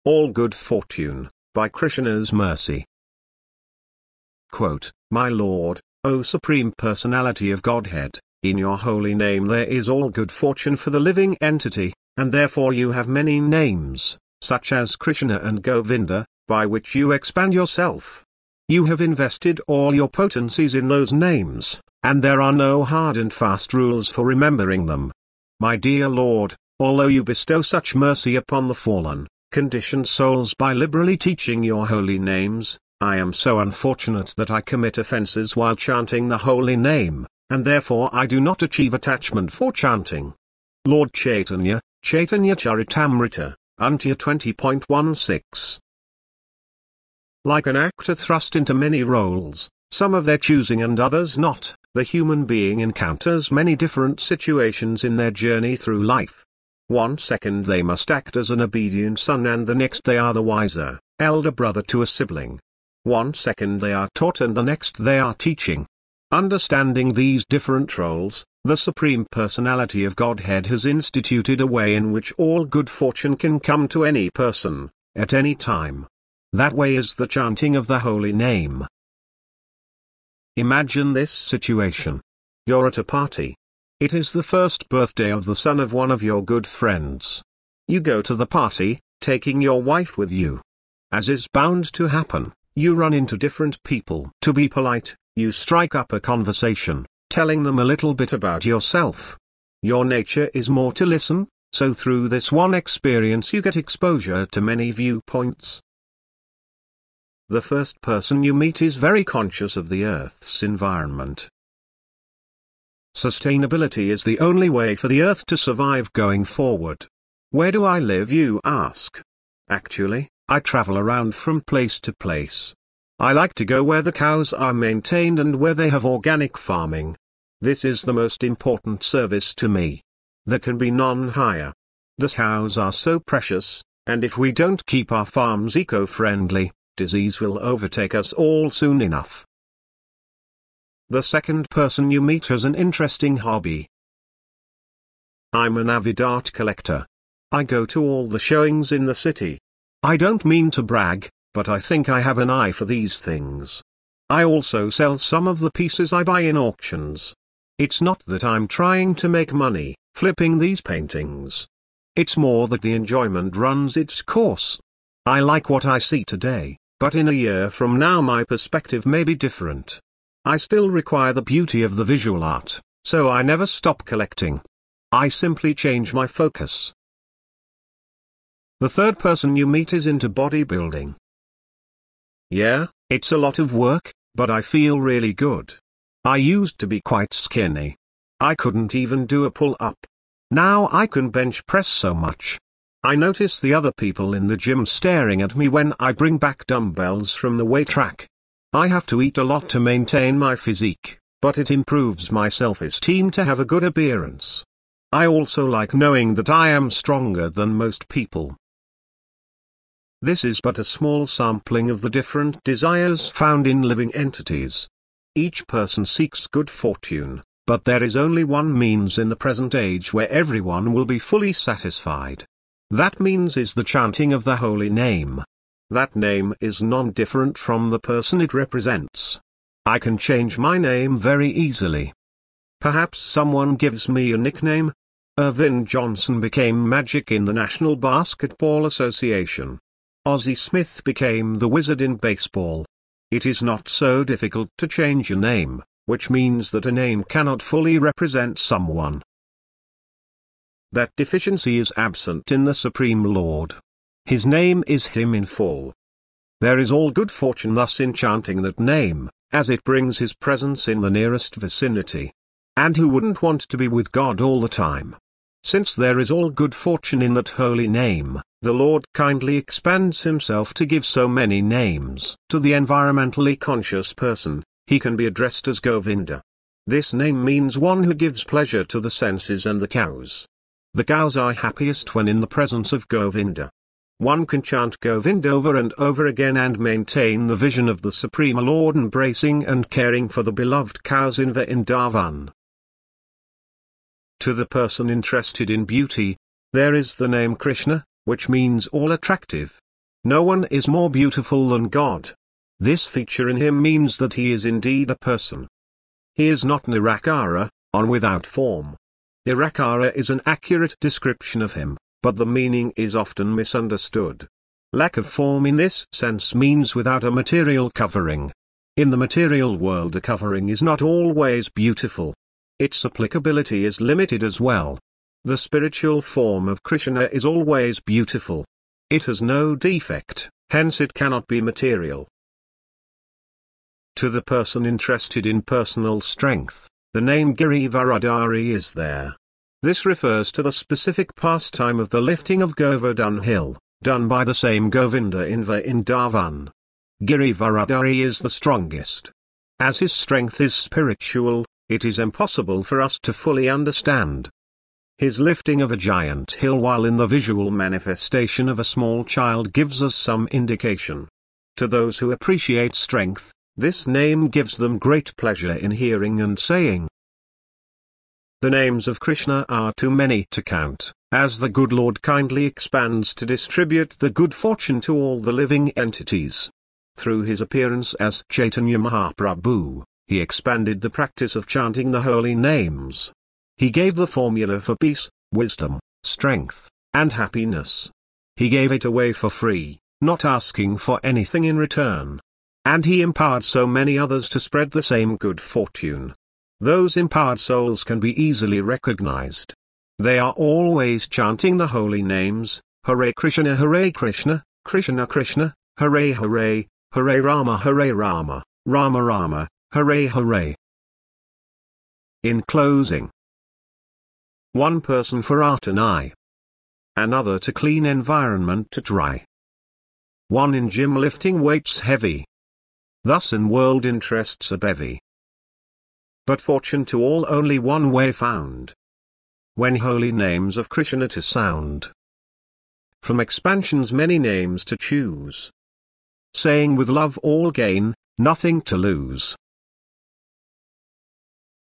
all good fortune, by Krishna's mercy. Quote, My Lord, O Supreme Personality of Godhead, in your holy name there is all good fortune for the living entity, and therefore you have many names, such as Krishna and Govinda, by which you expand yourself. You have invested all your potencies in those names, and there are no hard and fast rules for remembering them. My dear Lord, although you bestow such mercy upon the fallen, conditioned souls by liberally teaching your holy names, I am so unfortunate that I commit offenses while chanting the holy name, and therefore I do not achieve attachment for chanting. Lord Chaitanya, Chaitanya Charitamrita, Antya 20.16. Like an actor thrust into many roles, some of their choosing and others not, the human being encounters many different situations in their journey through life. 1 second they must act as an obedient son, and the next they are the wiser, elder brother to a sibling. 1 second they are taught, and the next they are teaching. Understanding these different roles, the Supreme Personality of Godhead has instituted a way in which all good fortune can come to any person, at any time. That way is the chanting of the holy name. Imagine this situation. You're at a party. It is the first birthday of the son of one of your good friends. You go to the party, taking your wife with you. As is bound to happen, you run into different people. To be polite, you strike up a conversation, telling them a little bit about yourself. Your nature is more to listen, so through this one experience you get exposure to many viewpoints. The first person you meet is very conscious of the Earth's environment. Sustainability is the only way for the Earth to survive going forward. Where do I live, you ask? Actually, I travel around from place to place. I like to go where the cows are maintained and where they have organic farming. This is the most important service to me. There can be none higher. The cows are so precious, and if we don't keep our farms eco-friendly, disease will overtake us all soon enough. The second person you meet has an interesting hobby. I'm an avid art collector. I go to all the showings in the city. I don't mean to brag, but I think I have an eye for these things. I also sell some of the pieces I buy in auctions. It's not that I'm trying to make money, flipping these paintings. It's more that the enjoyment runs its course. I like what I see today, but in a year from now my perspective may be different. I still require the beauty of the visual art, so I never stop collecting. I simply change my focus. The third person you meet is into bodybuilding. Yeah, it's a lot of work, but I feel really good. I used to be quite skinny. I couldn't even do a pull-up. Now I can bench press so much. I notice the other people in the gym staring at me when I bring back dumbbells from the weight rack. I have to eat a lot to maintain my physique, but it improves my self-esteem to have a good appearance. I also like knowing that I am stronger than most people. This is but a small sampling of the different desires found in living entities. Each person seeks good fortune, but there is only one means in the present age where everyone will be fully satisfied. That means is the chanting of the holy name. That name is non-different from the person it represents. I can change my name very easily. Perhaps someone gives me a nickname. Irvin Johnson became Magic in the National Basketball Association. Ozzie Smith became the Wizard in baseball. It is not so difficult to change a name, which means that a name cannot fully represent someone. That deficiency is absent in the Supreme Lord. His name is Him in full. There is all good fortune thus in chanting that name, as it brings His presence in the nearest vicinity. And who wouldn't want to be with God all the time? Since there is all good fortune in that holy name, the Lord kindly expands Himself to give so many names. To the environmentally conscious person, he can be addressed as Govinda. This name means one who gives pleasure to the senses and the cows. The cows are happiest when in the presence of Govinda. One can chant Govinda over and over again and maintain the vision of the Supreme Lord embracing and caring for the beloved cows in Vrindavan. To the person interested in beauty, there is the name Krishna, which means all attractive. No one is more beautiful than God. This feature in him means that he is indeed a person. He is not Nirakara, on without form. Nirakara is an accurate description of him, but the meaning is often misunderstood. Lack of form in this sense means without a material covering. In the material world, a covering is not always beautiful. Its applicability is limited as well. The spiritual form of Krishna is always beautiful. It has no defect, hence it cannot be material. To the person interested in personal strength, the name Girivaradari is there. This refers to the specific pastime of the lifting of Govardhan hill, done by the same Govinda in Vrindavan. Girivaradari is the strongest. As his strength is spiritual, it is impossible for us to fully understand. His lifting of a giant hill while in the visual manifestation of a small child gives us some indication. To those who appreciate strength, this name gives them great pleasure in hearing and saying. The names of Krishna are too many to count, as the good Lord kindly expands to distribute the good fortune to all the living entities. Through his appearance as Chaitanya Mahaprabhu, he expanded the practice of chanting the holy names. He gave the formula for peace, wisdom, strength, and happiness. He gave it away for free, not asking for anything in return. And he empowered so many others to spread the same good fortune. Those empowered souls can be easily recognized. They are always chanting the holy names, Hare Krishna, Krishna Krishna, Hare Hare, Hare Rama, Rama Rama, Hare Hare. In closing, one person for art and eye, another to clean environment to dry, one in gym lifting weights heavy. Thus in world interests a bevy. But fortune to all only one way found. When holy names of Krishna to sound. From expansions many names to choose. Saying with love all gain, nothing to lose.